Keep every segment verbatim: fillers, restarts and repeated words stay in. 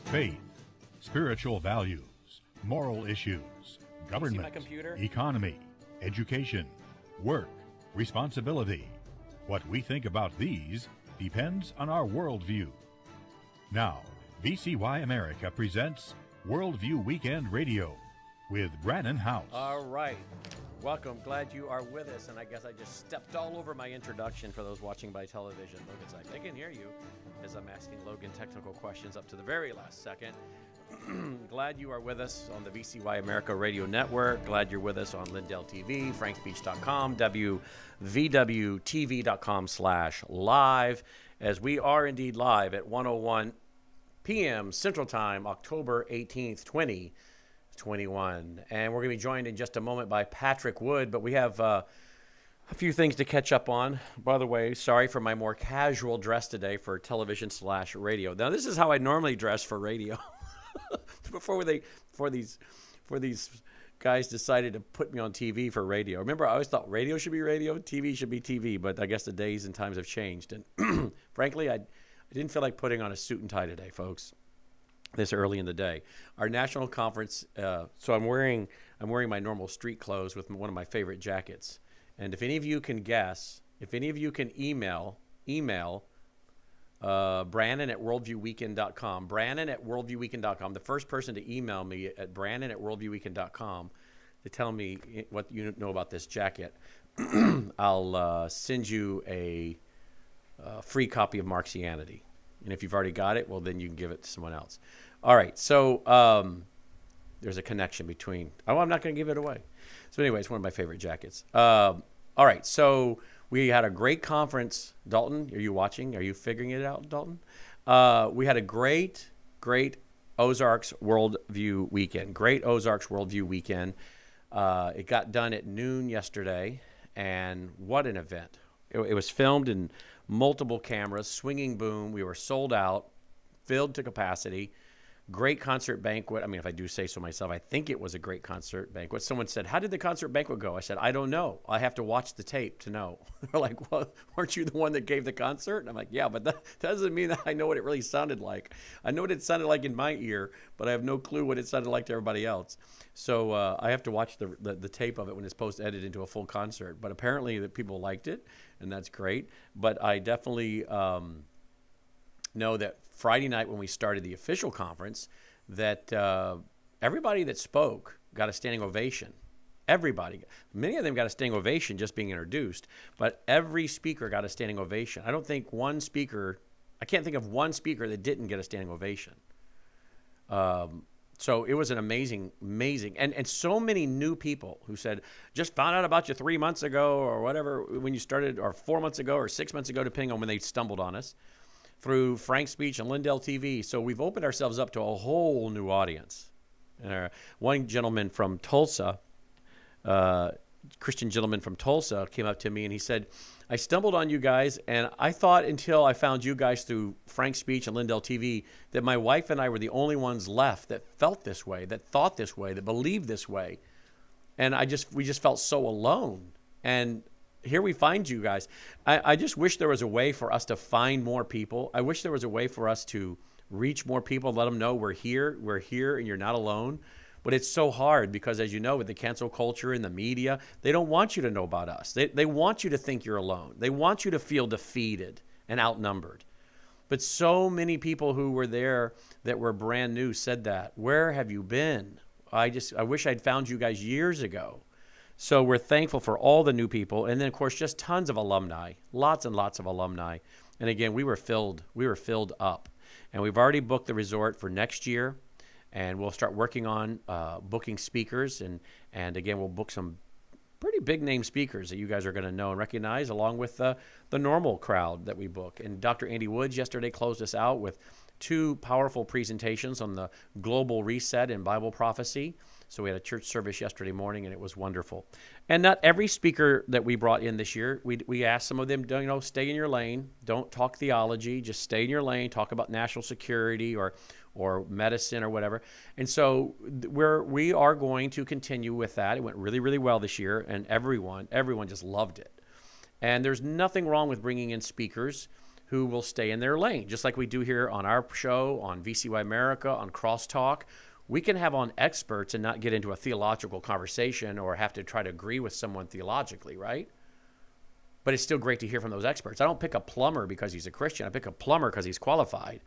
faith, spiritual values, moral issues, government, economy, education, work, responsibility. What we think about these depends on our worldview. Now, V C Y America presents Worldview Weekend Radio with Brannon House. All right. Welcome. Glad you are with us. And I guess I just stepped all over my introduction for those watching by television. Logan's like, I can hear you as I'm asking Logan technical questions up to the very last second. Glad you are with us on the V C Y America Radio Network. Glad you're with us on Lindell T V, frank speech dot com, W V W T V dot com slash live, as we are indeed live at one oh one p.m. Central Time, October eighteenth, twenty twenty-one. And we're going to be joined in just a moment by Patrick Wood, but we have uh, a few things to catch up on. By the way, sorry for my more casual dress today for television slash radio. Now, this is how I normally dress for radio. Before they, for these, for these guys decided to put me on T V for radio. Remember, I always thought radio should be radio, T V should be T V, but I guess the days and times have changed. And frankly, I, I didn't feel like putting on a suit and tie today, folks. This early in the day, our national conference. Uh, so I'm wearing, I'm wearing my normal street clothes with one of my favorite jackets. And if any of you can guess, if any of you can email, email. Uh, Brannon at worldview weekend dot com. Brannon at worldview weekend dot com. The first person to email me at Brannon at worldview weekend dot com to tell me what you know about this jacket, I'll uh, send you a, a free copy of Marxianity. And if you've already got it, well, then you can give it to someone else. All right. So um, there's a connection between. Oh, I'm not going to give it away. So anyway, it's one of my favorite jackets. Um, all right. So. We had a great conference. Dalton, are you watching? Are you figuring it out, Dalton? Uh, we had a great, great Ozarks Worldview Weekend. Great Ozarks Worldview Weekend. Uh, it got done at noon yesterday, and what an event. It, it was filmed in multiple cameras, swinging boom. We were sold out, filled to capacity. Great concert banquet. I mean, if I do say so myself, I think it was a great concert banquet. Someone said, how did the concert banquet go? I said, I don't know. I have to watch the tape to know. They're like, well, weren't you the one that gave the concert? And I'm like, yeah, but that doesn't mean that I know what it really sounded like. I know what it sounded like in my ear, but I have no clue what it sounded like to everybody else. So uh, I have to watch the, the the tape of it when it's post-edited into a full concert. But apparently the people liked it, and that's great. But I definitely um, know that Friday night when we started the official conference, that uh, everybody that spoke got a standing ovation. Everybody. Many of them got a standing ovation just being introduced, but every speaker got a standing ovation. I don't think one speaker, I can't think of one speaker that didn't get a standing ovation. Um, so it was an amazing, amazing, and, and so many new people who said, just found out about you three months ago or whatever, when you started, or four months ago or six months ago, depending on when they stumbled on us, through Frank Speech and Lindell T V. So we've opened ourselves up to a whole new audience. Uh, one gentleman from Tulsa, uh, Christian gentleman from Tulsa, came up to me and he said, I stumbled on you guys, and I thought until I found you guys through Frank Speech and Lindell T V that my wife and I were the only ones left that felt this way, that thought this way, that believed this way. And I just we just felt so alone. And here we find you guys. I, I just wish there was a way for us to find more people. I wish there was a way for us to reach more people, let them know we're here, we're here, and you're not alone. But it's so hard because, as you know, with the cancel culture and the media, they don't want you to know about us. They, they want you to think you're alone. They want you to feel defeated and outnumbered. But so many people who were there that were brand new said that. Where have you been? I just I wish I'd found you guys years ago. So we're thankful for all the new people. And then, of course, just tons of alumni, lots and lots of alumni. And again, we were filled, we were filled up. And we've already booked the resort for next year. And we'll start working on uh, booking speakers. And, and again, we'll book some pretty big name speakers that you guys are going to know and recognize, along with uh, the normal crowd that we book. And Doctor Andy Woods yesterday closed us out with two powerful presentations on the global reset in Bible prophecy. So we had a church service yesterday morning, and it was wonderful. And not every speaker that we brought in this year, we we asked some of them, you know, stay in your lane. Don't talk theology. Just stay in your lane. Talk about national security or or medicine or whatever. And so we're we are going to continue with that. It went really, really well this year, and everyone everyone just loved it. And there's nothing wrong with bringing in speakers who will stay in their lane, just like we do here on our show, on V C Y America, on Crosstalk. We can have on experts and not get into a theological conversation or have to try to agree with someone theologically, right? But it's still great to hear from those experts. I don't pick a plumber because he's a Christian. I pick a plumber because he's qualified.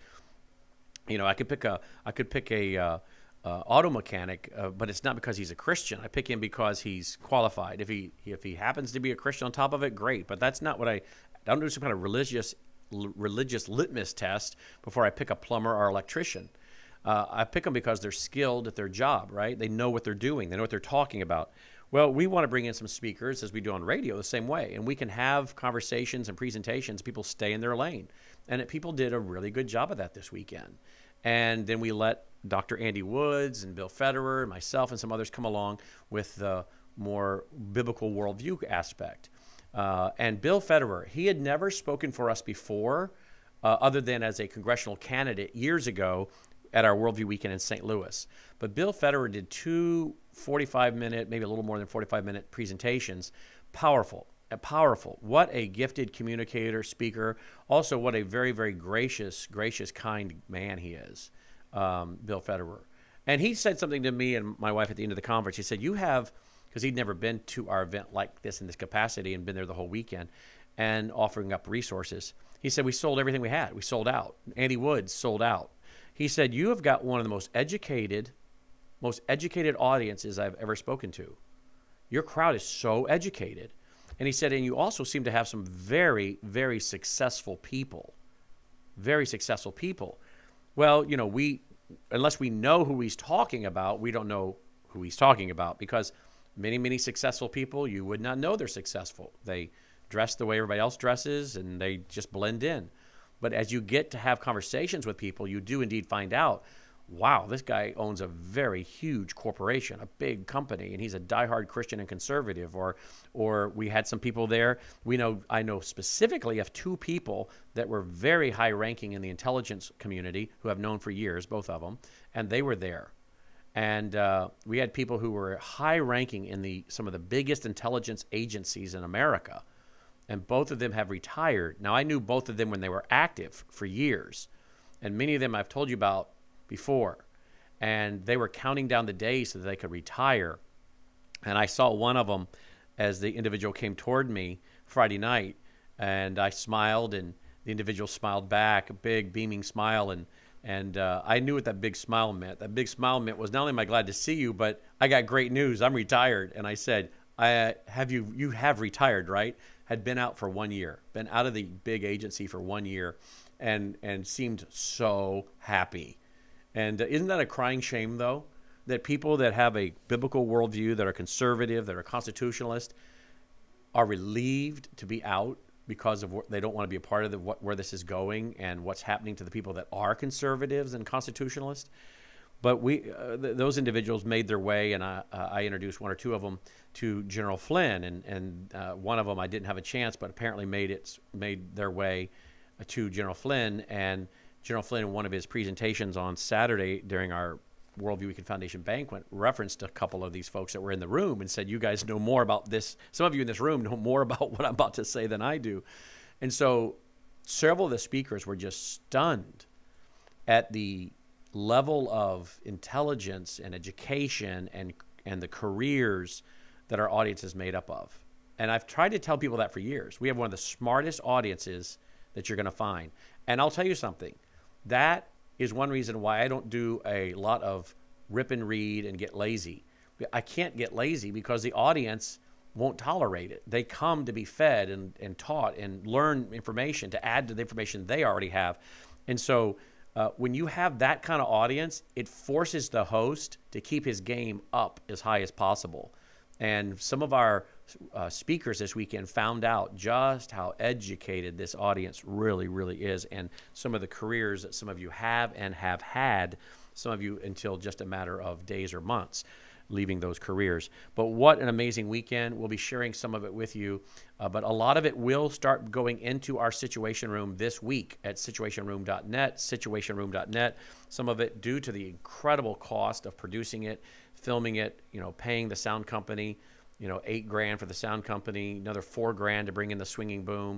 You know, I could pick a, I could pick a uh, uh, auto mechanic, uh, but it's not because he's a Christian. I pick him because he's qualified. If he if he happens to be a Christian on top of it, great. But that's not what I. I don't do some kind of religious religious litmus test before I pick a plumber or electrician. Uh, I pick them because they're skilled at their job, right? They know what they're doing. They know what they're talking about. Well, we want to bring in some speakers, as we do on radio, the same way. And we can have conversations and presentations. People stay in their lane. And it, people did a really good job of that this weekend. And then we let Doctor Andy Woods and Bill Federer and myself and some others come along with the more biblical worldview aspect. Uh, and Bill Federer, he had never spoken for us before, uh, other than as a congressional candidate years ago at our Worldview Weekend in Saint Louis. But Bill Federer did two forty-five minute, maybe a little more than forty-five minute presentations. Powerful, powerful. What a gifted communicator, speaker. Also, what a very, very gracious, gracious, kind man he is, um, Bill Federer. And he said something to me and my wife at the end of the conference. He said, you have, because he'd never been to our event like this in this capacity and been there the whole weekend and offering up resources. He said, we sold everything we had. We sold out. Andy Woods sold out. He said, you have got one of the most educated, most educated audiences I've ever spoken to. Your crowd is so educated. And he said, and you also seem to have some very, very successful people. Very successful people. Well, you know, we, unless we know who he's talking about, we don't know who he's talking about, because many, many successful people, you would not know they're successful. They dress the way everybody else dresses and they just blend in. But as you get to have conversations with people, you do indeed find out, wow, this guy owns a very huge corporation, a big company, and he's a diehard Christian and conservative. Or or we had some people there. We know I know specifically of two people that were very high ranking in the intelligence community who I've known for years, both of them, and they were there. And uh, we had people who were high ranking in the some of the biggest intelligence agencies in America. And both of them have retired. Now, I knew both of them when they were active for years. And many of them I've told you about before. And they were counting down the days so that they could retire. And I saw one of them as the individual came toward me Friday night. And I smiled, and the individual smiled back, a big beaming smile. And, and uh, I knew what that big smile meant. That big smile meant was, not only am I glad to see you, but I got great news. I'm retired. And I said, I, have you, you have retired, right? Had been out for one year, been out of the big agency for one year, and and seemed so happy. And uh, isn't that a crying shame, though, that people that have a biblical worldview, that are conservative, that are constitutionalist, are relieved to be out because of what they don't want to be a part of the, what, where this is going and what's happening to the people that are conservatives and constitutionalists. But we, uh, th- those individuals made their way, and I, uh, I introduced one or two of them to General Flynn, and and uh, one of them I didn't have a chance, but apparently made it made their way to General Flynn. And General Flynn, in one of his presentations on Saturday during our Worldview Weekend Foundation banquet, referenced a couple of these folks that were in the room and said, "You guys know more about this. Some of you in this room know more about what I'm about to say than I do." And so, several of the speakers were just stunned at the level of intelligence and education and and the careers that our audience is made up of. And I've tried to tell people that for years. We have one of the smartest audiences that you're going to find. And I'll tell you something. That is one reason why I don't do a lot of rip and read and get lazy. I can't get lazy because the audience won't tolerate it. They come to be fed and, and taught and learn information to add to the information they already have. And so Uh, when you have that kind of audience, it forces the host to keep his game up as high as possible. And some of our uh, speakers this weekend found out just how educated this audience really, really is, and some of the careers that some of you have and have had, some of you until just a matter of days or months, leaving those careers. But what an amazing weekend. We'll be sharing some of it with you. Uh, but a lot of it will start going into our Situation Room this week at situation room dot net, situation room dot net. Some of it due to the incredible cost of producing it, filming it, you know, paying the sound company, you know, eight grand for the sound company, another four grand to bring in the swinging boom.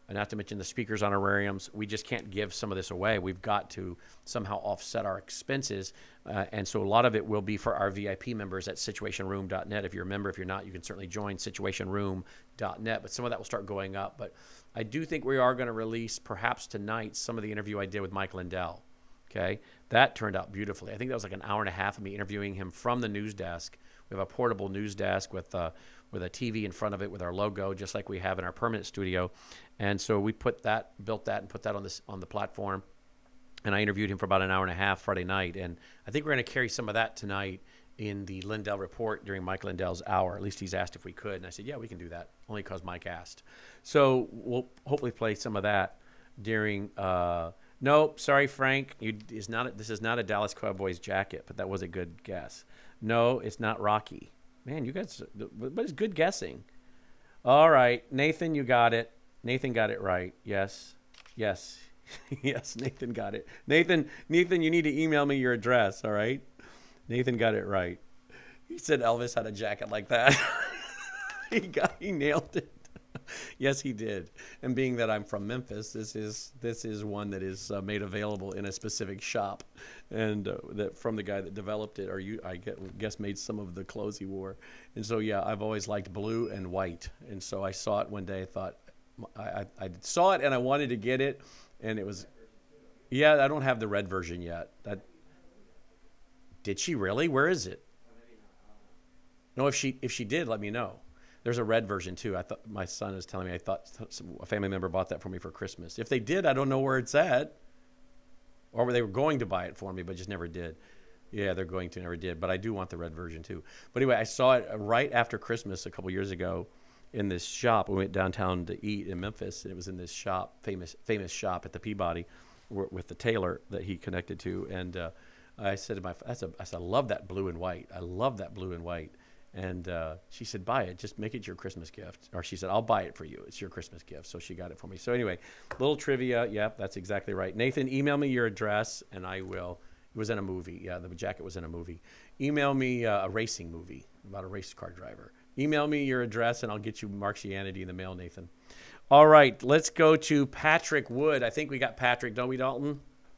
and not to mention the speakers' honorariums. We just can't give some of this away. We've got to somehow offset our expenses. Uh, and so a lot of it will be for our V I P members at situation room dot net. If you're a member, if you're not, you can certainly join situation room dot net. But some of that will start going up. But I do think we are going to release, perhaps tonight, some of the interview I did with Mike Lindell. Okay, that turned out beautifully. I think that was like an hour and a half of me interviewing him from the news desk. We have a portable news desk with uh, with a T V in front of it with our logo, just like we have in our permanent studio. And so we put that, built that, and put that on this on the platform. And I interviewed him for about an hour and a half Friday night. And I think we're going to carry some of that tonight in the Lindell Report during Mike Lindell's hour. At least he's asked if we could. And I said, yeah, we can do that, only because Mike asked. So we'll hopefully play some of that during uh, – nope, sorry, Frank. You, is not, this is not a Dallas Cowboys jacket, but that was a good guess. No, it's not Rocky. Man, you guys – but it's good guessing. All right, Nathan, you got it. Nathan got it right. Yes, yes, yes, Nathan got it. Nathan, Nathan, you need to email me your address, all right? Nathan got it right. He said Elvis had a jacket like that. he got, he nailed it. Yes, he did. And being that I'm from Memphis, this is this is one that is uh, made available in a specific shop, and uh, that from the guy that developed it, or you, I get, guess, made some of the clothes he wore. And so, yeah, I've always liked blue and white. And so I saw it one day. I thought I, I, I saw it and I wanted to get it, and it was, yeah. I don't have the red version yet. That did she really? Where is it? No, if she if she did, let me know. There's a red version too. I thought my son is telling me I thought a family member bought that for me for Christmas. If they did, I don't know where it's at. Or they were going to buy it for me, but just never did. Yeah, they're going to, never did. But I do want the red version too. But anyway, I saw it right after Christmas a couple years ago in this shop. We went downtown to eat in Memphis, and it was in this shop, famous famous shop at the Peabody, with the tailor that he connected to. And uh, I said to my, I said, I said, I love that blue and white. I love that blue and white. And uh, she said, buy it. Just make it your Christmas gift. Or she said, I'll buy it for you. It's your Christmas gift. So she got it for me. So anyway, little trivia. Yep, that's exactly right. Nathan, email me your address, and I will. It was in a movie. Yeah, the jacket was in a movie. Email me uh, a racing movie about a race car driver. Email me your address, and I'll get you Marxianity in the mail, Nathan. All right, let's go to Patrick Wood. I think we got Patrick, don't we, Dalton?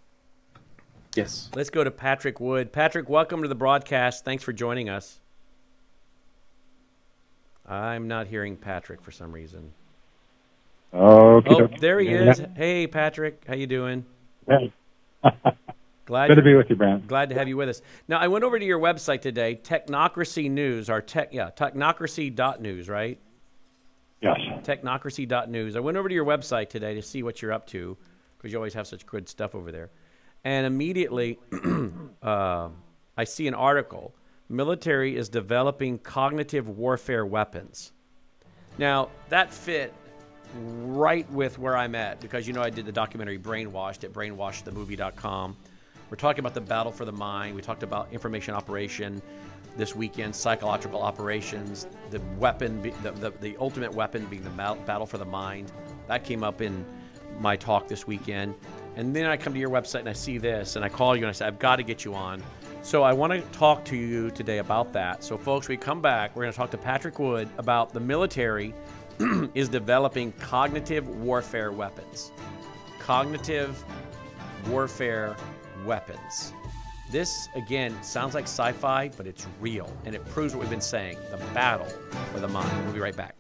Yes. Let's go to Patrick Wood. Patrick, welcome to the broadcast. Thanks for joining us. I'm not hearing Patrick for some reason. Okay. Oh, there he is. Hey, Patrick. How you doing? Hey. Glad Good to be with you, Brent. Glad to have you with us. Now, I went over to your website today, Technocracy News, our tech, yeah, technocracy dot news, right? Yes. technocracy dot news. I went over to your website today to see what you're up to, because you always have such good stuff over there. And immediately, uh, I see an article. Military is developing cognitive warfare weapons. Now, that fit right with where I'm at, because, you know, I did the documentary Brainwashed at brainwashed the movie dot com. We're talking about the battle for the mind. We talked about information operation this weekend, psychological operations, the weapon, the, the, the ultimate weapon being the battle for the mind. That came up in my talk this weekend. And then I come to your website and I see this, and I call you and I say, I've got to get you on. So I want to talk to you today about that. So folks, we come back, we're going to talk to Patrick Wood about the military is developing cognitive warfare weapons. Cognitive warfare weapons. This, again, sounds like sci-fi, but it's real, and it proves what we've been saying, the battle for the mind. We'll be right back.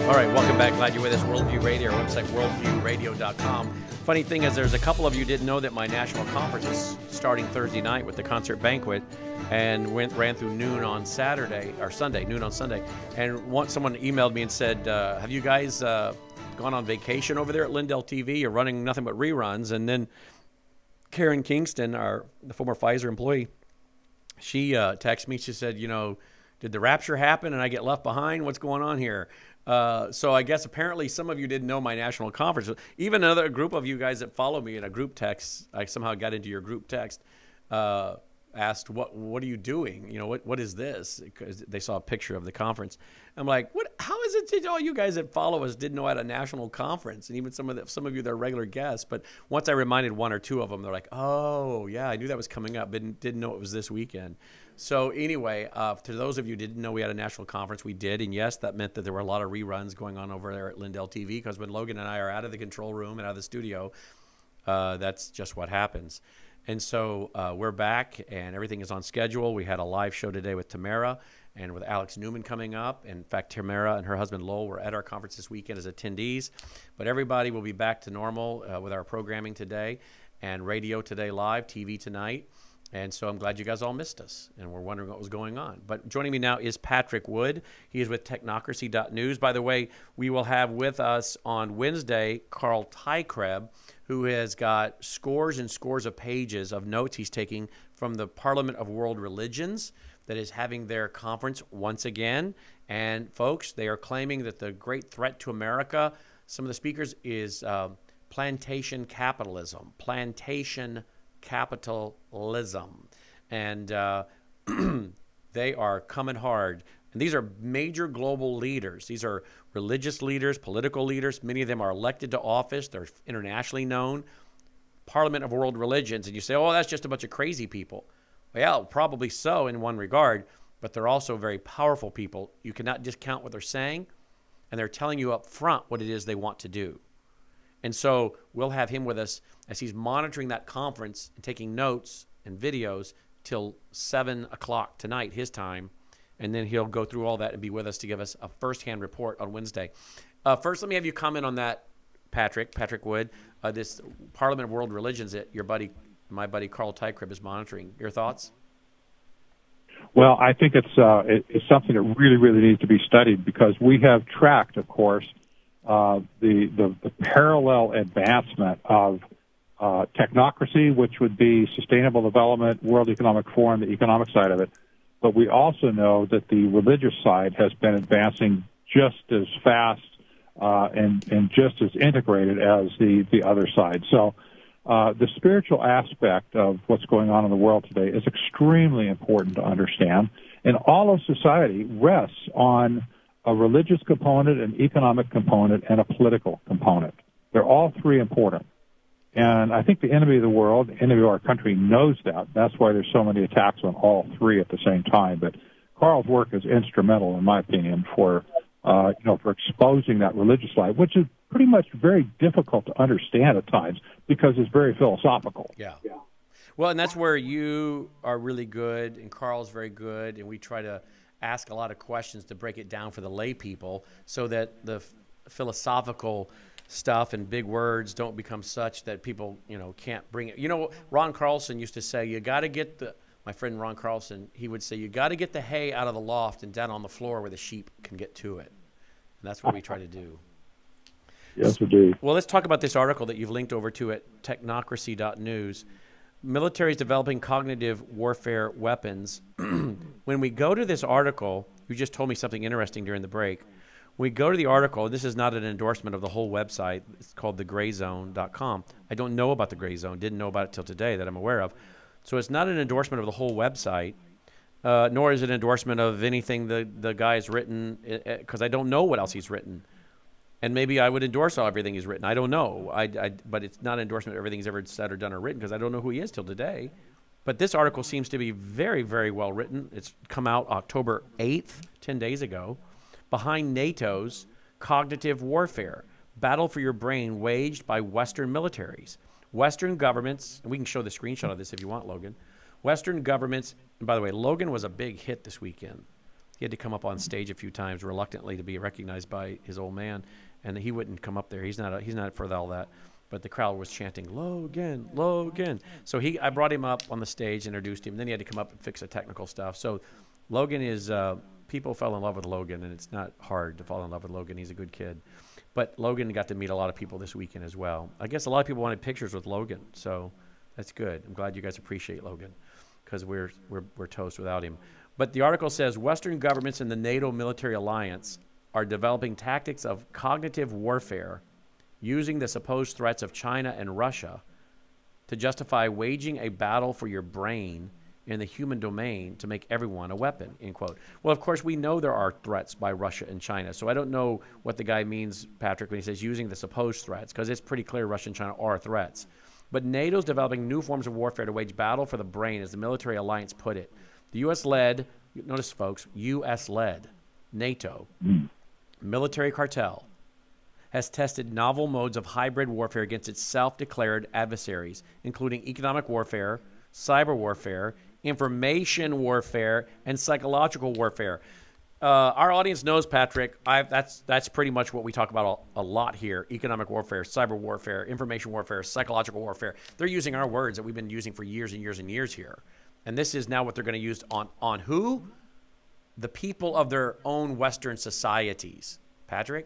All right, welcome back. Glad you're with us. Worldview Radio, our website, worldview radio dot com. Funny thing is, there's a couple of you didn't know that my national conference is starting Thursday night with the concert banquet, and went ran through noon on Saturday, or Sunday, noon on Sunday. And once someone emailed me and said, uh, have you guys uh, gone on vacation over there at Lindell T V? You're running nothing but reruns. And then Karen Kingston, our the former Pfizer employee, she uh, texted me. She said, you know, did the rapture happen and I get left behind? What's going on here? Uh, so I guess apparently some of you didn't know my national conference. Even another group of you guys that follow me in a group text, I somehow got into your group text, uh, asked, what what are you doing? You know, what what is this? Because they saw a picture of the conference. I'm like, what? How is it that all you guys that follow us didn't know I had a national conference? And even some of the, some of you that are regular guests. But once I reminded one or two of them, they're like, oh, yeah, I knew that was coming up, but didn't, didn't know it was this weekend. So anyway, uh, to those of you who didn't know we had a national conference, we did. And yes, that meant that there were a lot of reruns going on over there at Lindell T V, because when Logan and I are out of the control room and out of the studio, uh, that's just what happens. And so uh, we're back, and everything is on schedule. We had a live show today with Tamara and with Alex Newman coming up. In fact, Tamara and her husband Lowell were at our conference this weekend as attendees. But everybody will be back to normal uh, with our programming today, and radio today live, T V tonight. And so I'm glad you guys all missed us, and we're wondering what was going on. But joining me now is Patrick Wood. He is with technocracy dot news. By the way, we will have with us on Wednesday Carl Teichrib, who has got scores and scores of pages of notes he's taking from the Parliament of World Religions that is having their conference once again. And folks, they are claiming that the great threat to America, some of the speakers, is uh, plantation capitalism. Plantation capitalism. And uh, they are coming hard. And these are major global leaders. These are religious leaders, political leaders. Many of them are elected to office. They're internationally known. Parliament of World Religions. And you say, oh, that's just a bunch of crazy people. Well, probably so in one regard, but they're also very powerful people. You cannot discount what they're saying, and they're telling you up front what it is they want to do. And so we'll have him with us as he's monitoring that conference and taking notes and videos till seven o'clock tonight, his time. And then he'll go through all that and be with us to give us a firsthand report on Wednesday. Uh, first, let me have you comment on that, Patrick, Patrick Wood, uh, this Parliament of World Religions that your buddy, my buddy Carl Teichrib is monitoring. Your thoughts? Well, I think it's uh, it, it's something that really, really needs to be studied, because we have tracked, of course, uh, the, the the parallel advancement of uh, technocracy, which would be sustainable development, World Economic Forum, the economic side of it. But we also know that the religious side has been advancing just as fast uh, and, and just as integrated as the, the other side. So uh, the spiritual aspect of what's going on in the world today is extremely important to understand. And all of society rests on a religious component, an economic component, and a political component. They're all three important. And I think the enemy of the world, the enemy of our country, knows that. That's why there's so many attacks on all three at the same time. But Carl's work is instrumental, in my opinion, for uh, you know for exposing that religious side, which is pretty much very difficult to understand at times because it's very philosophical. Yeah. yeah. Well, and that's where you are really good, and Carl's very good, and we try to ask a lot of questions to break it down for the lay people so that the f- philosophical stuff and big words don't become such that people, you know, can't bring it. You know, Ron Carlson used to say, you got to get the, my friend Ron Carlson, he would say, you got to get the hay out of the loft and down on the floor where the sheep can get to it. And that's what we try to do. Yes, we do. Well, let's talk about this article that you've linked over to at technocracy dot news. Militaries developing cognitive warfare weapons. When we go to this article, you just told me something interesting during the break. We go to the article. This is not an endorsement of the whole website. It's called the gray zone dot com. I don't know about the Gray Zone. Didn't know about it till today that I'm aware of. So it's not an endorsement of the whole website, uh, nor is it an endorsement of anything the, the guy's written, because I don't know what else he's written. And maybe I would endorse all everything he's written. I don't know. I, I, but it's not an endorsement of everything he's ever said or done or written, because I don't know who he is till today. But this article seems to be very, very well written. It's come out October eighth, ten days ago. Behind NATO's cognitive warfare, battle for your brain waged by Western militaries. Western governments, and we can show the screenshot of this if you want, Logan. Western governments, and by the way, Logan was a big hit this weekend. he had to come up on stage a few times reluctantly to be recognized by his old man, and he wouldn't come up there. He's not a, he's not for all that. But the crowd was chanting, Logan, Logan. So he, I brought him up on the stage, introduced him, and then he had to come up and fix the technical stuff. So Logan is, uh, people fell in love with Logan, and it's not hard to fall in love with Logan. He's a good kid. But Logan got to meet a lot of people this weekend as well. I guess a lot of people wanted pictures with Logan, so that's good. I'm glad you guys appreciate Logan, because we're, we're, we're toast without him. But the article says Western governments and the NATO military alliance are developing tactics of cognitive warfare using the supposed threats of China and Russia to justify waging a battle for your brain in the human domain to make everyone a weapon, end quote. Well, of course, we know there are threats by Russia and China, so I don't know what the guy means, Patrick, when he says using the supposed threats, because it's pretty clear Russia and China are threats. But NATO's developing new forms of warfare to wage battle for the brain, as the military alliance put it. The U S-led, notice, folks, U S-led NATO military cartel has tested novel modes of hybrid warfare against its self-declared adversaries, including economic warfare, cyber warfare, information warfare, and psychological warfare. Uh, our audience knows, Patrick, I've, that's that's pretty much what we talk about a, a lot here. Economic warfare, cyber warfare, information warfare, psychological warfare. They're using our words that we've been using for years and years and years here. And this is now what they're going to use on, on who? The people of their own Western societies. Patrick?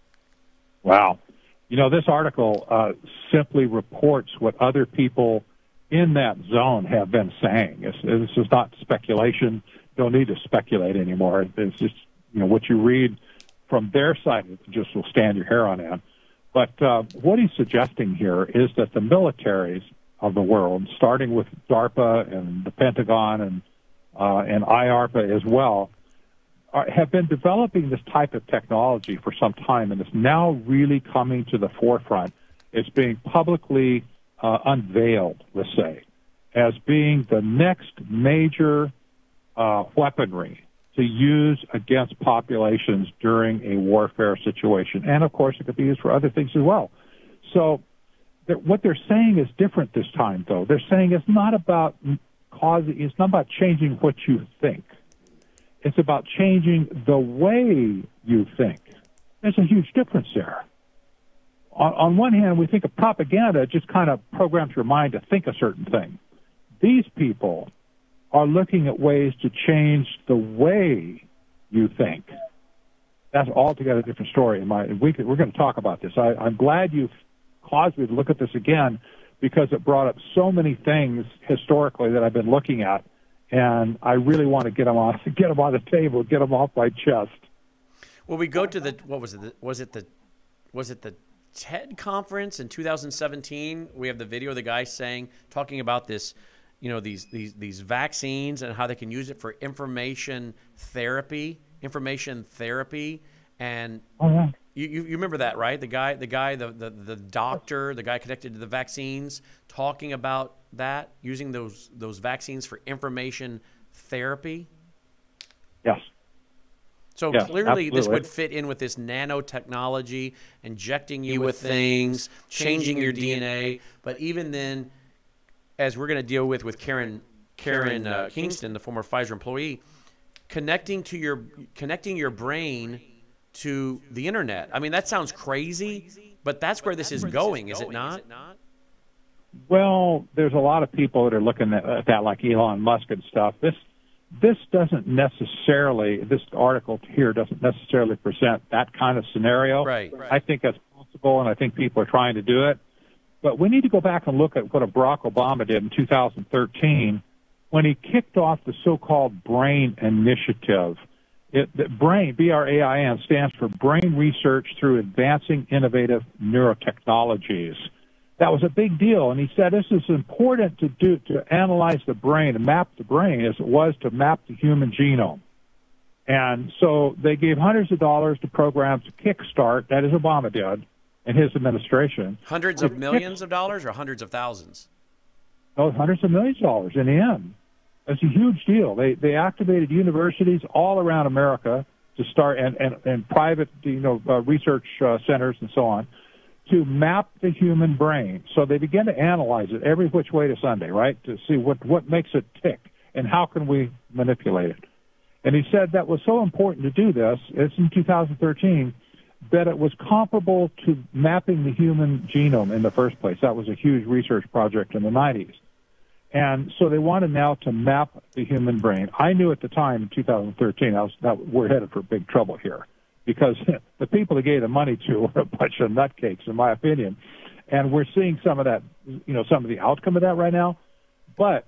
Wow. You know, this article uh, simply reports what other people in that zone have been saying. It's, this is not speculation. Don't need to speculate anymore. It's just, you know, what you read from their side, it just will stand your hair on end. But uh, what he's suggesting here is that the militaries of the world, starting with DARPA and the Pentagon and uh, and I A R P A as well, are, have been developing this type of technology for some time, and it's now really coming to the forefront. It's being publicly uh, unveiled, let's say, as being the next major uh, weaponry to use against populations during a warfare situation. And, of course, it could be used for other things as well. So that what they're saying is different this time, though. They're saying it's not about causing, it's not about changing what you think. It's about changing the way you think. There's a huge difference there. On, on one hand, we think of propaganda, it just kind of programs your mind to think a certain thing. These people are looking at ways to change the way you think. That's altogether a different story. In my, we could, we're going to talk about this. I, I'm glad you've caused me to look at this again, because it brought up so many things historically that I've been looking at, and I really want to get them on, get them on the table, get them off my chest. Well, we go to the what was it? The, was it the was it the TED conference in two thousand seventeen? We have the video of the guy saying, talking about this, you know, these these these vaccines and how they can use it for information therapy, information therapy, and. Oh, yeah. You, you remember that, right? The guy, the guy, the, the, the doctor, the guy connected to the vaccines, talking about that, using those those vaccines for information therapy. Yes. So yes, clearly, absolutely. This would fit in with this nanotechnology, injecting you with things, changing your D N A. But even then, as we're going to deal with with Karen Karen uh, Kingston, the former Pfizer employee, connecting to your connecting your brain to the internet. I mean, that sounds crazy, but that's where this is going, is it not? Well, there's a lot of people that are looking at that, like Elon Musk and stuff. This this doesn't necessarily, this article here doesn't necessarily present that kind of scenario. Right, right. I think that's possible, and I think people are trying to do it. But we need to go back and look at what Barack Obama did in two thousand thirteen when he kicked off the so-called BRAIN Initiative. It, the BRAIN, B R A I N, stands for Brain Research Through Advancing Innovative Neurotechnologies. That was a big deal, and he said this is important to do to analyze the brain and map the brain as it was to map the human genome. And so they gave hundreds of dollars to programs to kickstart, that is Obama did, and his administration. Hundreds of millions of dollars or hundreds of thousands? No, hundreds of millions of dollars in the end. It's a huge deal. They they activated universities all around America to start, and, and, and private, you know, uh, research uh, centers and so on, to map the human brain. So they began to analyze it every which way to Sunday, right, to see what, what makes it tick and how can we manipulate it. And he said that was so important to do this, it's in two thousand thirteen, that it was comparable to mapping the human genome in the first place. That was a huge research project in the nineties. And so they wanted now to map the human brain. I knew at the time in two thousand thirteen I was, that we're headed for big trouble here, because the people that gave the money to were a bunch of nutcakes, in my opinion. And we're seeing some of that, you know, some of the outcome of that right now. But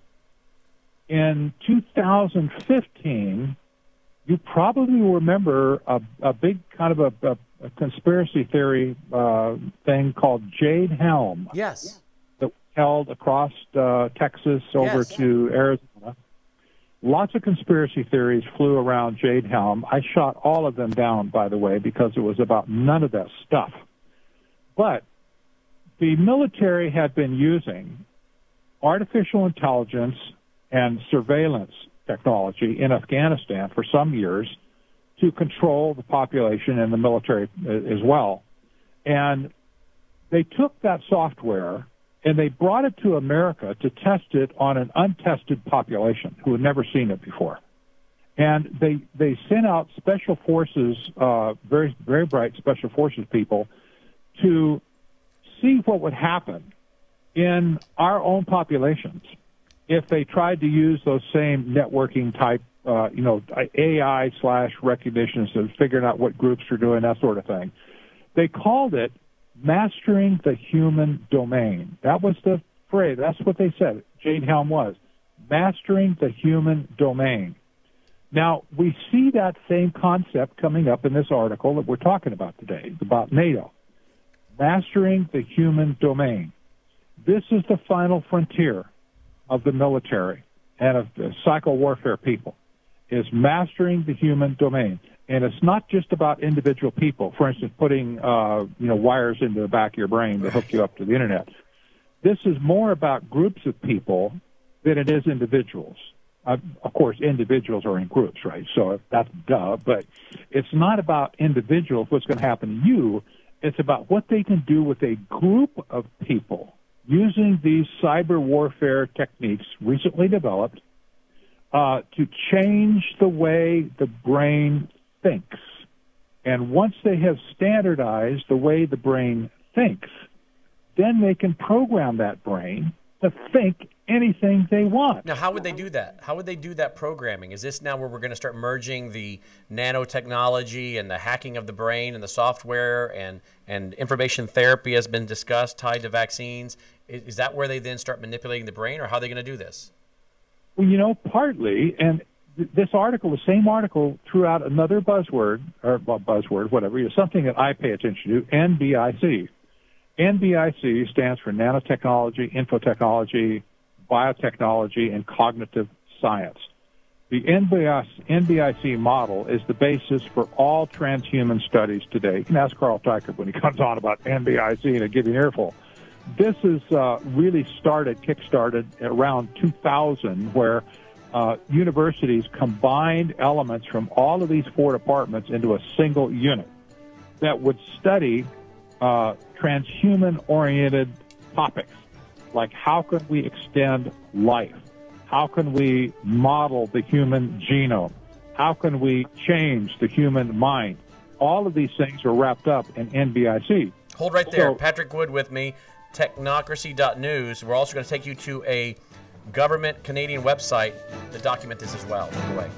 in two thousand fifteen, you probably remember a, a big kind of a, a, a conspiracy theory uh, thing called Jade Helm. Yes. That held across uh, Texas over yes. to Arizona. Lots of conspiracy theories flew around Jade Helm. I shot all of them down, by the way, because it was about none of that stuff. But the military had been using artificial intelligence and surveillance technology in Afghanistan for some years to control the population and the military as well. And they took that software and they brought it to America to test it on an untested population who had never seen it before. And they they sent out special forces, uh, very very bright special forces people, to see what would happen in our own populations if they tried to use those same networking type, uh, you know, A I slash recognition, so figuring out what groups are doing, that sort of thing. They called it mastering the human domain. That was the phrase. That's what they said. Jade Helm was mastering the human domain. Now, we see that same concept coming up in this article that we're talking about today, about NATO. Mastering the human domain. This is the final frontier of the military and of the psycho warfare people, is mastering the human domain. And it's not just about individual people. For instance, putting uh, you know wires into the back of your brain to hook you up to the internet. This is more about groups of people than it is individuals. Uh, of course, individuals are in groups, right? So that's duh. But it's not about individuals, what's going to happen to you. It's about what they can do with a group of people using these cyber warfare techniques recently developed uh, to change the way the brain thinks. And once they have standardized the way the brain thinks, then they can program that brain to think anything they want. Now, how would they do that? How would they do that programming? Is this now where we're going to start merging the nanotechnology and the hacking of the brain and the software and, and information therapy has been discussed, tied to vaccines? Is, is that where they then start manipulating the brain, or how are they going to do this? Well, you know, partly, and th- this article, the same article, threw out another buzzword, or well, buzzword, whatever, you know, something that I pay attention to, N B I C. N B I C stands for nanotechnology, infotechnology, biotechnology, and cognitive science. The N B I C model is the basis for all transhuman studies today. You can ask Carl Teichert when he comes on about N B I C and he'll give you an earful. This is uh, really started, kick-started around two thousand, where uh, universities combined elements from all of these four departments into a single unit that would study uh, transhuman-oriented topics. Like, how can we extend life? How can we model the human genome? How can we change the human mind? All of these things are wrapped up in N B I C. Hold right there. So, Patrick Wood with me, technocracy dot news. We're also going to take you to a government Canadian website to document this as well. By the way.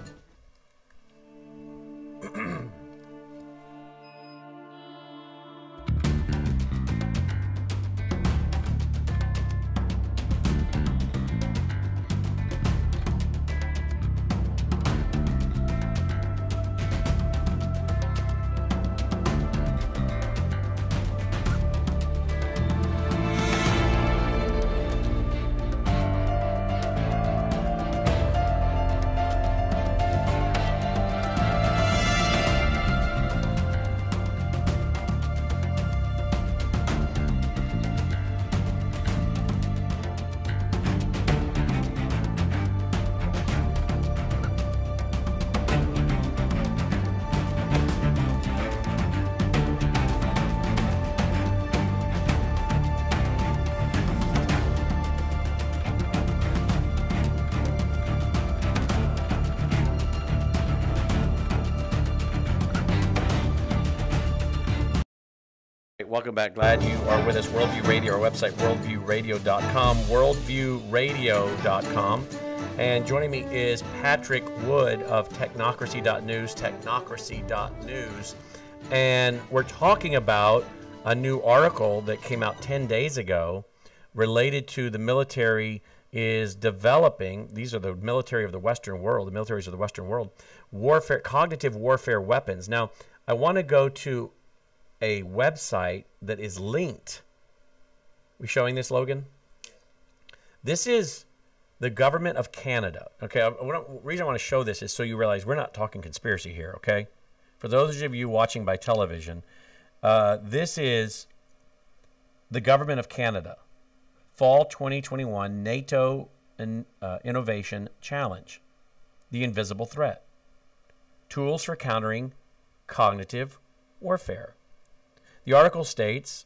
Welcome back. Glad you are with us. Worldview Radio, our website, worldview radio dot com, worldview radio dot com. And joining me is Patrick Wood of technocracy dot news, technocracy dot news. And we're talking about a new article that came out ten days ago related to the military is developing, these are the military of the Western world, the militaries of the Western world, warfare, cognitive warfare weapons. Now, I want to go to a website that is linked. We showing this, Logan? This is the government of Canada. Okay, the reason I want to show this is so you realize we're not talking conspiracy here, okay? For those of you watching by television, uh, this is the government of Canada. Fall twenty twenty-one NATO in, uh, Innovation Challenge. The Invisible Threat. Tools for countering cognitive warfare. The article states,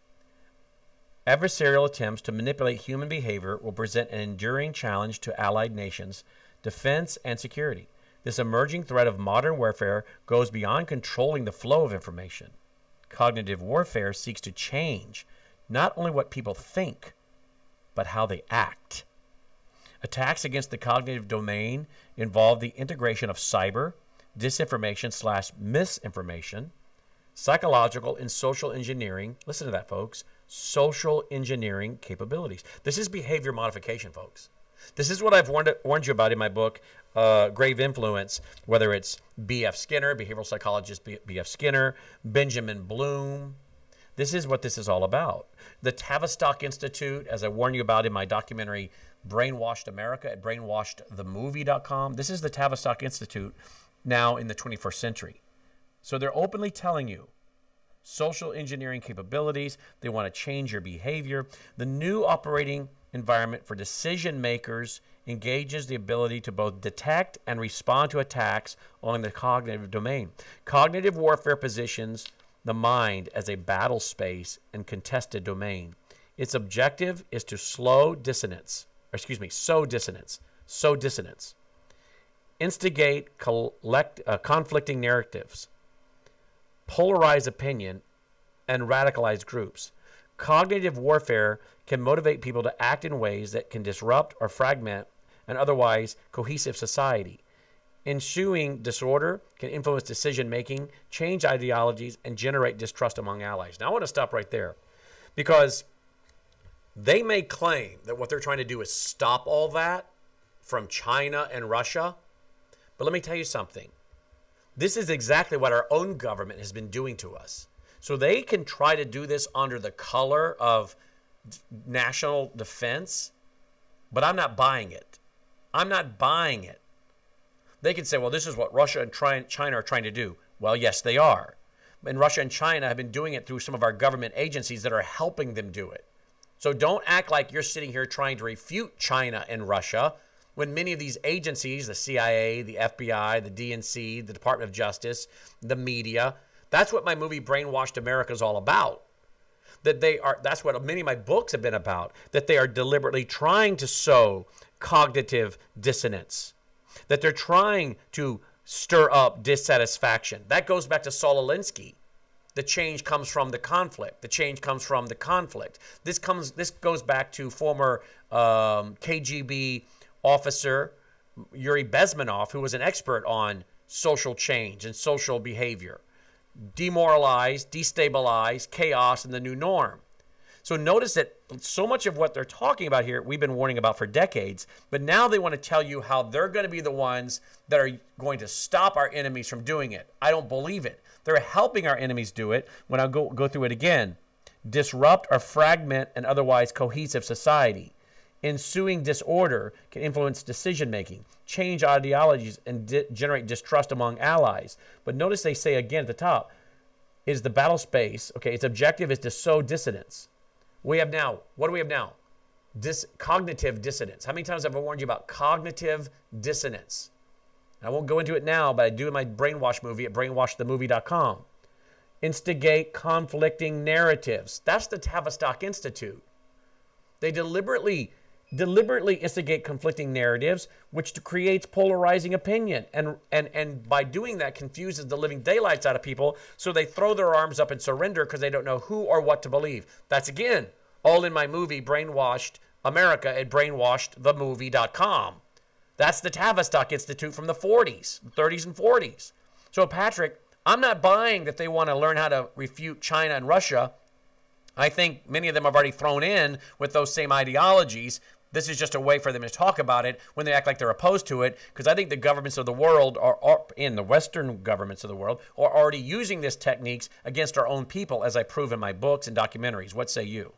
adversarial attempts to manipulate human behavior will present an enduring challenge to allied nations' defense and security. This emerging threat of modern warfare goes beyond controlling the flow of information. Cognitive warfare seeks to change not only what people think, but how they act. Attacks against the cognitive domain involve the integration of cyber, disinformation slash misinformation, psychological and social engineering. Listen to that, folks. Social engineering capabilities. This is behavior modification, folks. This is what I've warned, warned you about in my book, uh, Grave Influence, whether it's B F Skinner, behavioral psychologist B F Skinner, Benjamin Bloom. This is what this is all about. The Tavistock Institute, as I warned you about in my documentary, Brainwashed America at brainwashed the movie dot com. This is the Tavistock Institute now in the twenty-first century. So they're openly telling you social engineering capabilities. They want to change your behavior. The new operating environment for decision makers engages the ability to both detect and respond to attacks on the cognitive domain. Cognitive warfare positions the mind as a battle space and contested domain. Its objective is to slow dissonance, or excuse me, sow dissonance, sow dissonance, instigate collect, uh, conflicting narratives, polarize opinion, and radicalize groups. Cognitive warfare can motivate people to act in ways that can disrupt or fragment an otherwise cohesive society. Ensuing disorder can influence decision-making, change ideologies, and generate distrust among allies. Now, I want to stop right there because they may claim that what they're trying to do is stop all that from China and Russia. But let me tell you something. This is exactly what our own government has been doing to us. So they can try to do this under the color of national defense, but I'm not buying it. I'm not buying it. They can say, well, this is what Russia and China are trying to do. Well, yes, they are. And Russia and China have been doing it through some of our government agencies that are helping them do it. So don't act like you're sitting here trying to refute China and Russia when many of these agencies, the C I A, the F B I, the D N C, the Department of Justice, the media, that's what my movie Brainwashed America is all about. That they are, that's what many of my books have been about, that they are deliberately trying to sow cognitive dissonance, that they're trying to stir up dissatisfaction. That goes back to Saul Alinsky. The change comes from the conflict. The change comes from the conflict. This comes. This goes back to former um, K G B officer Yuri Bezmenov, who was an expert on social change and social behavior. Demoralize, destabilize, chaos, and the new norm. So notice that so much of what they're talking about here, we've been warning about for decades, but now they want to tell you how they're going to be the ones that are going to stop our enemies from doing it. I don't believe it. They're helping our enemies do it. When I go, go through it again, disrupt or fragment an otherwise cohesive society. Ensuing disorder can influence decision-making, change ideologies, and di- generate distrust among allies. But notice they say again at the top, is the battle space, okay, its objective is to sow dissonance. We have now, what do we have now? Dis- cognitive dissonance. How many times have I warned you about cognitive dissonance? I won't go into it now, but I do in my Brainwash movie at brainwash the movie dot com. Instigate conflicting narratives. That's the Tavistock Institute. They deliberately deliberately instigate conflicting narratives, which creates polarizing opinion. And, and, and by doing that, confuses the living daylights out of people, so they throw their arms up and surrender because they don't know who or what to believe. That's, again, all in my movie, Brainwashed America, at brainwashed the movie dot com. That's the Tavistock Institute from the forties, thirties and forties. So, Patrick, I'm not buying that they want to learn how to refute China and Russia. I think many of them have already thrown in with those same ideologies. This is just a way for them to talk about it when they act like they're opposed to it, because I think the governments of the world, are, are in the Western governments of the world, are already using these techniques against our own people, as I prove in my books and documentaries. What say you?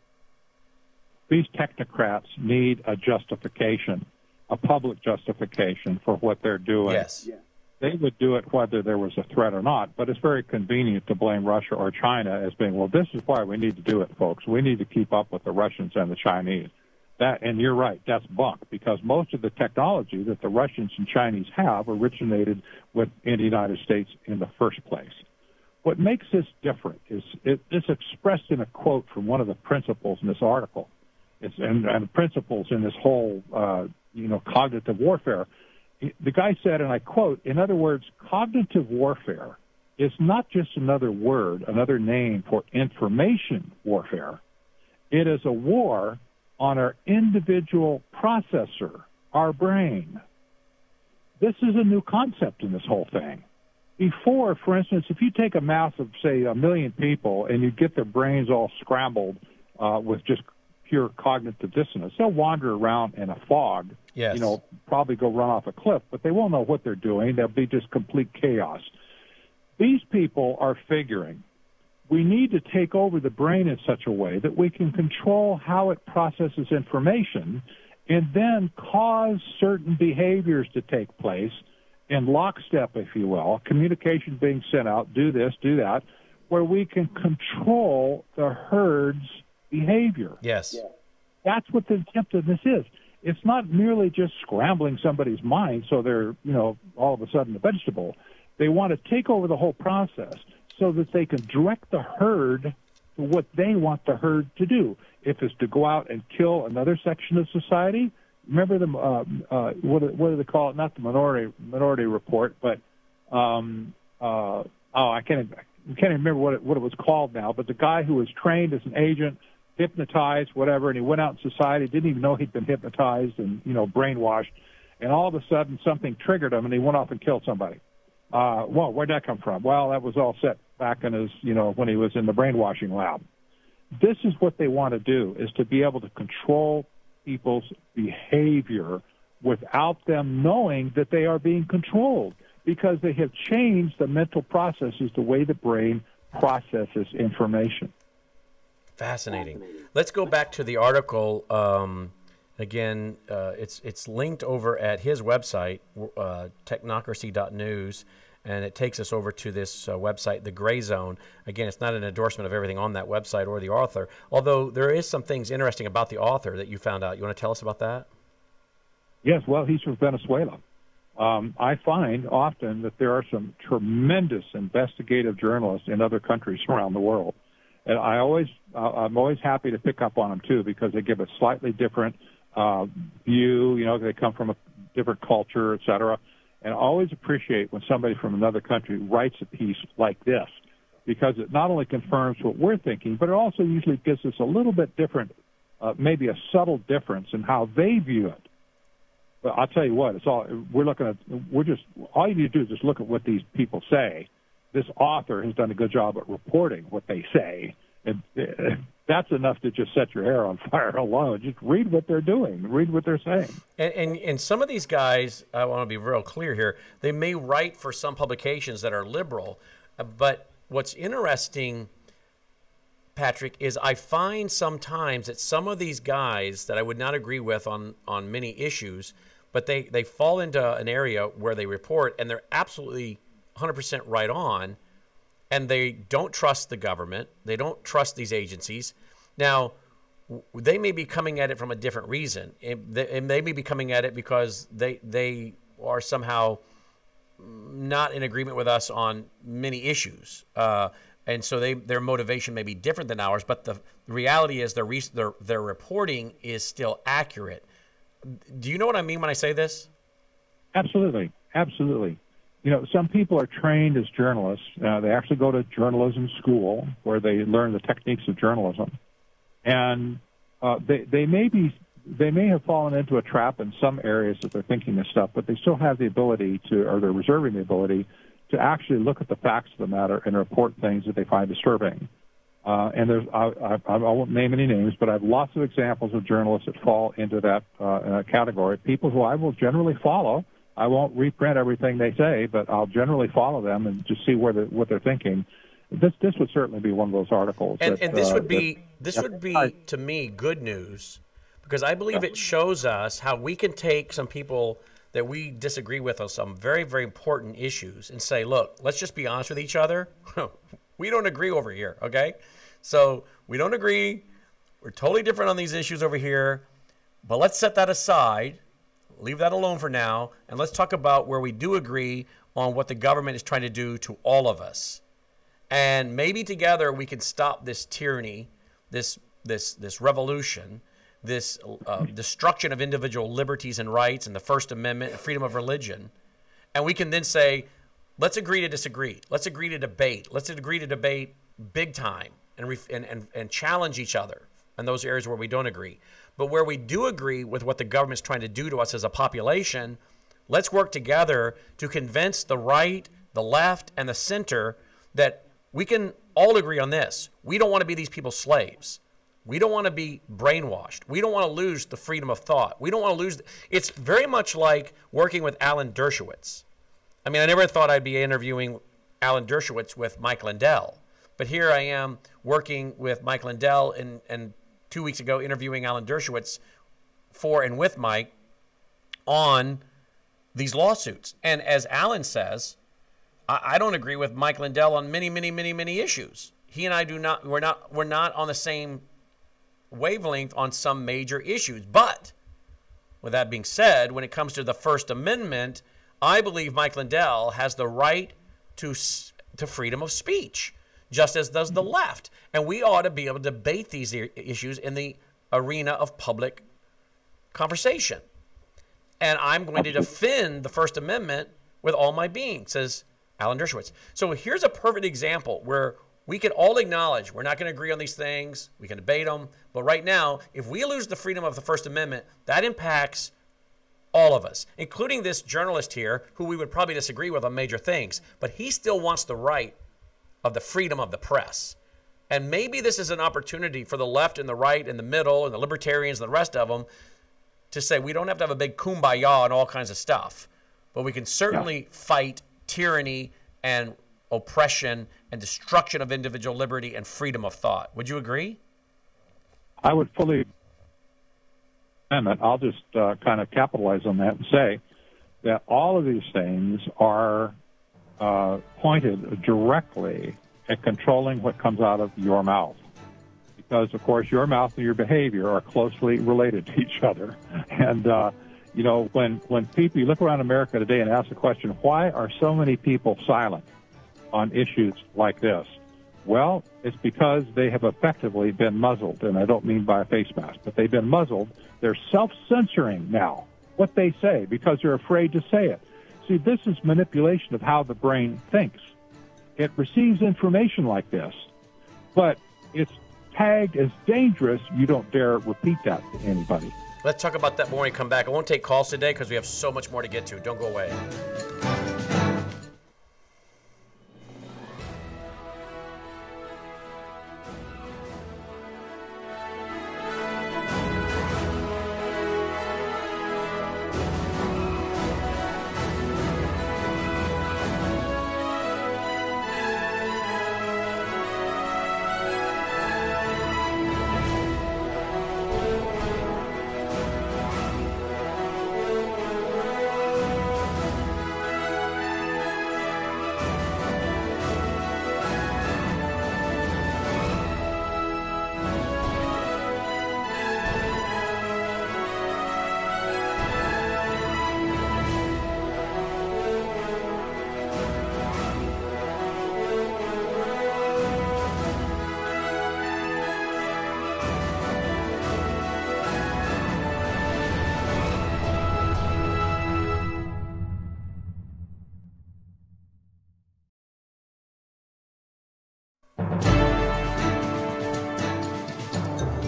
These technocrats need a justification, a public justification for what they're doing. Yes. Yeah. They would do it whether there was a threat or not, but it's very convenient to blame Russia or China as being, well, this is why we need to do it, folks. We need to keep up with the Russians and the Chinese. That, and you're right, that's bunk, because most of the technology that the Russians and Chinese have originated with in the United States in the first place. What makes this different is it, it's expressed in a quote from one of the principals in this article. It's, and, and the principles in this whole, uh, you know, cognitive warfare. The guy said, and I quote, in other words, cognitive warfare is not just another word, another name for information warfare. It is a war on our individual processor, our brain. This is a new concept in this whole thing. Before, for instance, if you take a mass of, say, a million people and you get their brains all scrambled uh, with just pure cognitive dissonance, they'll wander around in a fog, yes. you know, probably go run off a cliff, but they won't know what they're doing. There'll be just complete chaos. These people are figuring we need to take over the brain in such a way that we can control how it processes information and then cause certain behaviors to take place in lockstep, if you will, communication being sent out, do this, do that, where we can control the herd's behavior. Yes. That's what the attempt of this is. It's not merely just scrambling somebody's mind so they're, you know, all of a sudden a vegetable. They want to take over the whole process so that they can direct the herd to what they want the herd to do. If it's to go out and kill another section of society, remember the uh, uh, what, what do they call it? Not the Minority Minority Report, but um, uh, oh, I can't I can't remember what it, what it was called now. But the guy who was trained as an agent, hypnotized, whatever, and he went out in society, didn't even know he'd been hypnotized and you know brainwashed, and all of a sudden something triggered him, and he went off and killed somebody. Uh, well, where'd that come from? Well, that was all set back in his, you know, when he was in the brainwashing lab. This is what they want to do, is to be able to control people's behavior without them knowing that they are being controlled, because they have changed the mental processes, the way the brain processes information. Fascinating. Let's go back to the article. Um, again, uh, it's it's linked over at his website, uh, technocracy dot news. And it takes us over to this uh, website, The Gray Zone. Again, it's not an endorsement of everything on that website or the author, although there is some things interesting about the author that you found out. You want to tell us about that? Yes, well, he's from Venezuela. Um, I find often that there are some tremendous investigative journalists in other countries around the world. And I always, uh, I'm always happy to pick up on them, too, because they give a slightly different uh, view. You know, they come from a different culture, et cetera. And I always appreciate when somebody from another country writes a piece like this, because it not only confirms what we're thinking, but it also usually gives us a little bit different, uh, maybe a subtle difference in how they view it. But I'll tell you what, it's all we're looking at. We're just all you need to do is just look at what these people say. This author has done a good job at reporting what they say, and uh, that's enough to just set your hair on fire alone. Just read what they're doing. Read what they're saying. And, and, and some of these guys, I want to be real clear here, they may write for some publications that are liberal, but what's interesting, Patrick, is I find sometimes that some of these guys that I would not agree with on, on many issues, but they, they fall into an area where they report and they're absolutely one hundred percent right on, and they don't trust the government. They don't trust these agencies. Now, they may be coming at it from a different reason. And they may be coming at it because they they are somehow not in agreement with us on many issues. Uh, and so they their motivation may be different than ours, but the reality is their, their, their reporting is still accurate. do you know what I mean when I say this? Absolutely. Absolutely. You know, some people are trained as journalists. Uh, they actually go to journalism school where they learn the techniques of journalism. And uh, they, they may be, they may have fallen into a trap in some areas that they're thinking this stuff, but they still have the ability to, or they're reserving the ability to actually look at the facts of the matter and report things that they find disturbing. Uh, and there's, I, I, I won't name any names, but I have lots of examples of journalists that fall into that uh, category. People who I will generally follow. I won't reprint everything they say, but I'll generally follow them and just see where the, what they're thinking. This this would certainly be one of those articles. And, that, and this uh, would be that, this yeah, would be I, to me good news, because I believe yeah. it shows us how we can take some people that we disagree with on some very, very important issues and say, look, let's just be honest with each other. We don't agree over here, okay? So we don't agree. We're totally different on these issues over here, but let's set that aside. Leave that alone for now, and let's talk about where we do agree on what the government is trying to do to all of us. And maybe together we can stop this tyranny, this this this revolution, this uh, destruction of individual liberties and rights and the First Amendment and freedom of religion. And we can then say, let's agree to disagree. Let's agree to debate. Let's agree to debate big time and ref- and, and, and challenge each other in those areas where we don't agree. But where we do agree with what the government's trying to do to us as a population, let's work together to convince the right, the left, and the center that we can all agree on this. We don't want to be these people's slaves. We don't want to be brainwashed. We don't want to lose the freedom of thought. We don't want to lose. The, it's very much like working with Alan Dershowitz. I mean, I never thought I'd be interviewing Alan Dershowitz with Mike Lindell. But here I am working with Mike Lindell and, and two weeks ago interviewing Alan Dershowitz for and with Mike on these lawsuits. And as Alan says, I, I don't agree with Mike Lindell on many, many, many, many issues. He and I do not, we're not, we're not on the same wavelength on some major issues. But with that being said, when it comes to the First Amendment, I believe Mike Lindell has the right to to freedom of speech, just as does the left. And we ought to be able to debate these issues in the arena of public conversation. And I'm going to defend the First Amendment with all my being, says Alan Dershowitz. So here's a perfect example where we can all acknowledge we're not going to agree on these things. We can debate them. But right now, if we lose the freedom of the First Amendment, that impacts all of us, including this journalist here, who we would probably disagree with on major things. But he still wants the right of the freedom of the press. And maybe this is an opportunity for the left and the right and the middle and the libertarians and the rest of them to say we don't have to have a big kumbaya and all kinds of stuff, but we can certainly yeah. fight tyranny and oppression and destruction of individual liberty and freedom of thought. Would you agree? I would fully amendment. I'll just uh, kind of capitalize on that and say that all of these things are uh, pointed directly at controlling what comes out of your mouth. Because, of course, your mouth and your behavior are closely related to each other. And, uh, you know, when, when people, you look around America today and ask the question, why are so many people silent on issues like this? Well, it's because they have effectively been muzzled, and I don't mean by a face mask, but they've been muzzled. They're self-censoring now what they say because they're afraid to say it. See, this is manipulation of how the brain thinks. It receives information like this, but it's tagged as dangerous. You don't dare repeat that to anybody. Let's talk about that more when we come back. I won't take calls today because we have so much more to get to. Don't go away.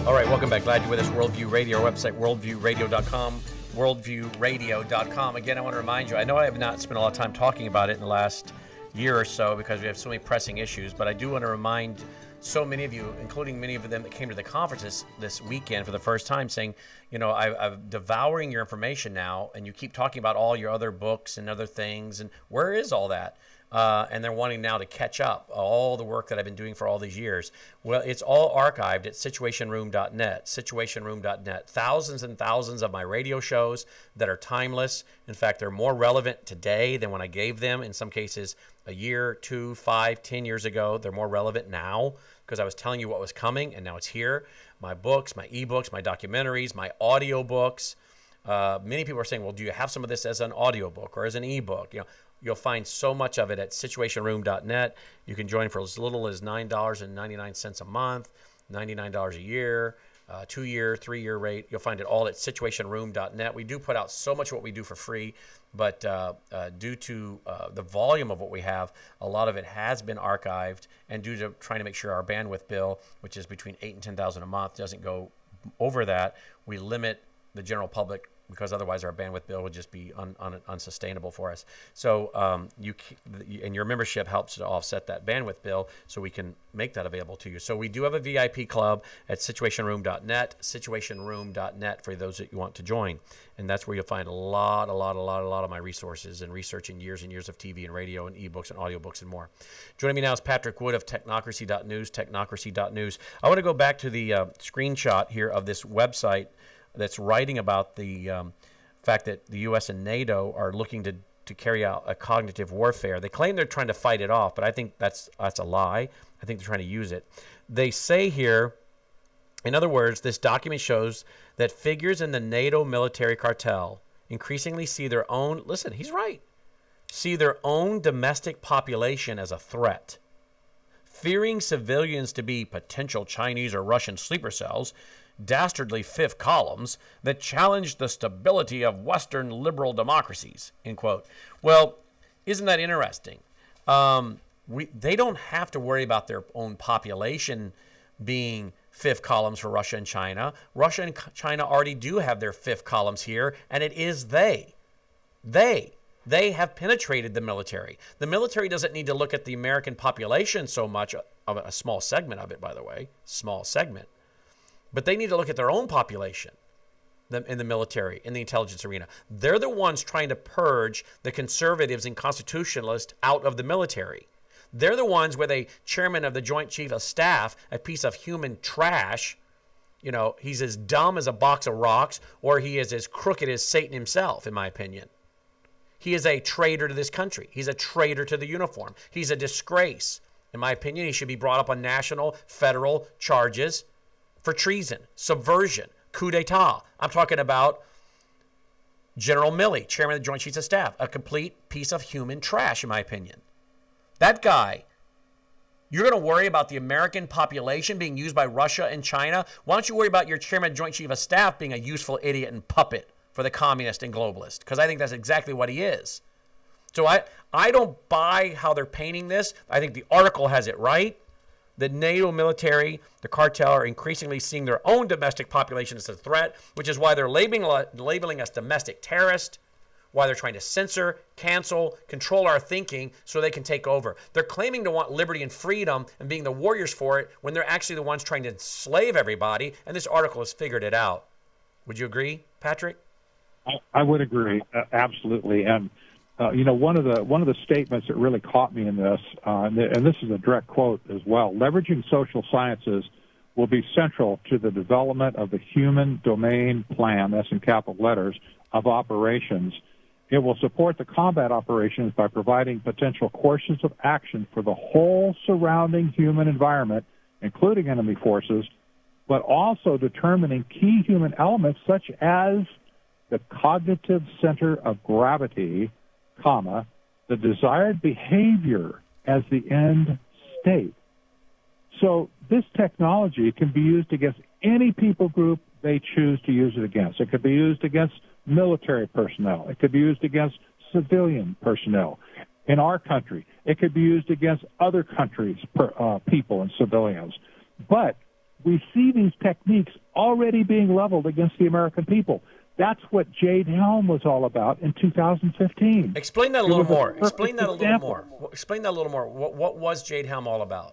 All right, welcome back. Glad you're with us. Worldview Radio, our website, worldview radio dot com, worldview radio dot com. Again, I want to remind you, I know I have not spent a lot of time talking about it in the last year or so because we have so many pressing issues, but I do want to remind so many of you, including many of them that came to the conferences this weekend for the first time, saying, you know, I, I'm devouring your information now, and you keep talking about all your other books and other things, and where is all that? Uh, and they're wanting now to catch up all the work that I've been doing for all these years. Well, it's all archived at situation room dot net, situation room dot net. Thousands and thousands of my radio shows that are timeless. In fact, they're more relevant today than when I gave them. In some cases, a year, two, five, ten years ago. They're more relevant now because I was telling you what was coming, and now it's here. My books, my ebooks, my documentaries, my audio books. Uh, many people are saying, well, do you have some of this as an audiobook or as an ebook? You know, you'll find so much of it at situation room dot net. You can join for as little as nine dollars and ninety-nine cents a month, ninety-nine dollars a year, uh, two-year, three-year rate. You'll find it all at situation room dot net. We do put out so much of what we do for free, but uh, uh, due to uh, the volume of what we have, a lot of it has been archived, and due to trying to make sure our bandwidth bill, which is between eight and ten thousand a month, doesn't go over that, we limit the general public, because otherwise our bandwidth bill would just be un, un, unsustainable for us. So um, you and your membership helps to offset that bandwidth bill, so we can make that available to you. So we do have a V I P club at situation room dot net, situation room dot net for those that you want to join. And that's where you'll find a lot, a lot, a lot, a lot of my resources and researching years and years of T V and radio and ebooks and audiobooks and more. Joining me now is Patrick Wood of technocracy dot news, technocracy dot news. I want to go back to the uh, screenshot here of this website that's writing about the um, fact that the U S and NATO are looking to, to carry out a cognitive warfare. They claim they're trying to fight it off, but I think that's that's a lie. I think they're trying to use it. They say here, in other words, this document shows that figures in the NATO military cartel increasingly see their own, listen, he's right, see their own domestic population as a threat. Fearing civilians to be potential Chinese or Russian sleeper cells, dastardly fifth columns that challenge the stability of Western liberal democracies, end quote. Well, isn't that interesting? Um, we, they don't have to worry about their own population being fifth columns for Russia and China. Russia and China already do have their fifth columns here, and it is they. They. They have penetrated the military. The military doesn't need to look at the American population so much, of a small segment of it, by the way, small segment. But they need to look at their own population in the military, in the intelligence arena. They're the ones trying to purge the conservatives and constitutionalists out of the military. They're the ones where the chairman of the Joint Chief of Staff, a piece of human trash, you know, he's as dumb as a box of rocks, or he is as crooked as Satan himself, in my opinion. He is a traitor to this country. He's a traitor to the uniform. He's a disgrace. In my opinion, he should be brought up on national, federal charges for treason, subversion, coup d'etat. I'm talking about General Milley, chairman of the Joint Chiefs of Staff, a complete piece of human trash, in my opinion. That guy, you're going to worry about the American population being used by Russia and China? Why don't you worry about your chairman of the Joint Chiefs of Staff being a useful idiot and puppet for the communist and globalist? Because I think that's exactly what he is. So I, I don't buy how they're painting this. I think the article has it right. The NATO military, the cartel, are increasingly seeing their own domestic population as a threat, which is why they're labeling, labeling us domestic terrorists, why they're trying to censor, cancel, control our thinking so they can take over. They're claiming to want liberty and freedom and being the warriors for it when they're actually the ones trying to enslave everybody, and this article has figured it out. Would you agree, Patrick? I, I would agree, uh, absolutely. And Uh, you know, one of the one of the statements that really caught me in this, uh, and, and this is a direct quote as well, leveraging social sciences will be central to the development of the human domain plan, that's in capital letters, of operations. It will support the combat operations by providing potential courses of action for the whole surrounding human environment, including enemy forces, but also determining key human elements such as the cognitive center of gravity, comma, the desired behavior as the end state. So this technology can be used against any people group they choose to use it against. It could be used against military personnel. It could be used against civilian personnel. In our country, it could be used against other countries' per, uh, people and civilians. But we see these techniques already being leveled against the American people. That's what Jade Helm was all about in two thousand fifteen. Explain that a little more. Explain that a little more. Explain that a little more. What, what was Jade Helm all about?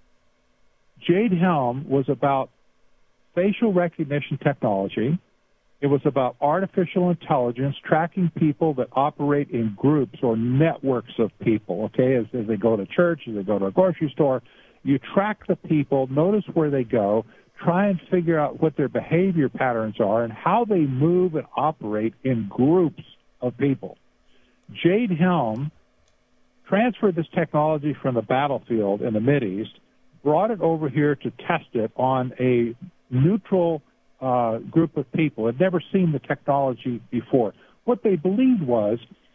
Jade Helm was about facial recognition technology. It was about artificial intelligence tracking people that operate in groups or networks of people, okay, as, as they go to church, as they go to a grocery store. You track the people, notice where they go, try and figure out what their behavior patterns are and how they move and operate in groups of people. Jade Helm transferred this technology from the battlefield in the Mideast, brought it over here to test it on a neutral uh, group of people. Had never seen the technology before. What they believed was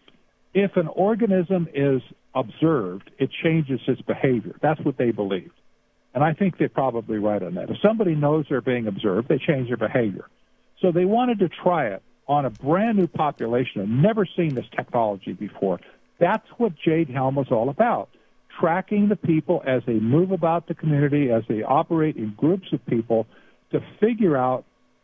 if an organism is observed, it changes its behavior. That's what they believed. And I think they're probably right on that. If somebody knows they're being observed, they change their behavior. So they wanted to try it on a brand new population who had never seen this technology before. That's what Jade Helm was all about, tracking the people as they move about the community, as they operate in groups of people to figure out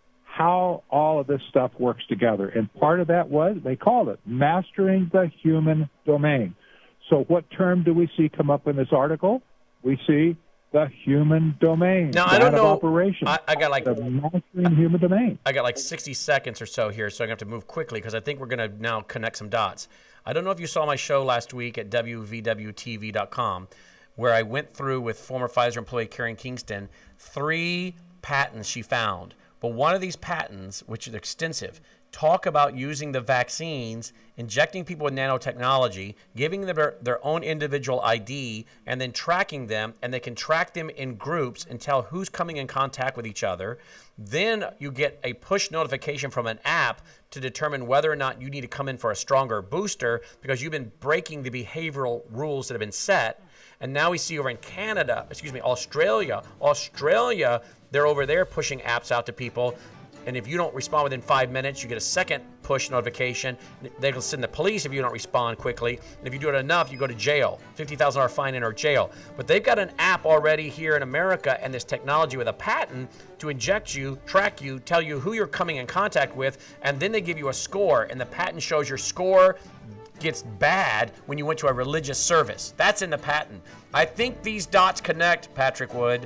how all of this stuff works together. And part of that was, they called it, mastering the human domain. So what term do we see come up in this article? We see the human domain. Now, I don't know. Operation. I, I got like the mastering human domain. I got like sixty seconds or so here, so I'm going to have to move quickly because I think we're going to now connect some dots. I don't know if you saw my show last week at W V W T V dot com, where I went through with former Pfizer employee Karen Kingston three patents she found. But one of these patents, which is extensive, talk about using the vaccines, injecting people with nanotechnology, giving them their, their own individual I D, and then tracking them, and they can track them in groups and tell who's coming in contact with each other. Then you get a push notification from an app to determine whether or not you need to come in for a stronger booster because you've been breaking the behavioral rules that have been set. And now we see over in Canada, excuse me, Australia, Australia, they're over there pushing apps out to people. And if you don't respond within five minutes, you get a second push notification. They'll send the police if you don't respond quickly. And if you do it enough, you go to jail, fifty thousand dollars fine and or jail. But they've got an app already here in America and this technology with a patent to inject you, track you, tell you who you're coming in contact with, and then they give you a score. And the patent shows your score gets bad when you went to a religious service. That's in the patent. I think these dots connect, Patrick Wood.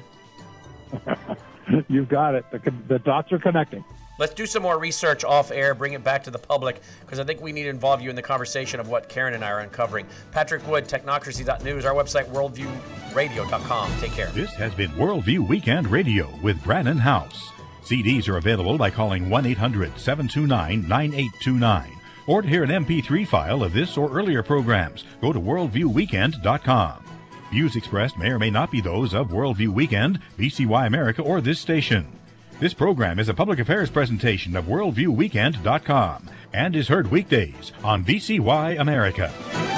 You've got it. The, the dots are connecting. Let's do some more research off air, bring it back to the public, because I think we need to involve you in the conversation of what Karen and I are uncovering. Patrick Wood, technocracy dot news, our website, worldview radio dot com. Take care. This has been Worldview Weekend Radio with Brannon House. C Ds are available by calling one eight hundred seven two nine nine eight two nine. Or to hear an M P three file of this or earlier programs, go to worldview weekend dot com. Views expressed may or may not be those of Worldview Weekend, V C Y America, or this station. This program is a public affairs presentation of worldview weekend dot com and is heard weekdays on V C Y America.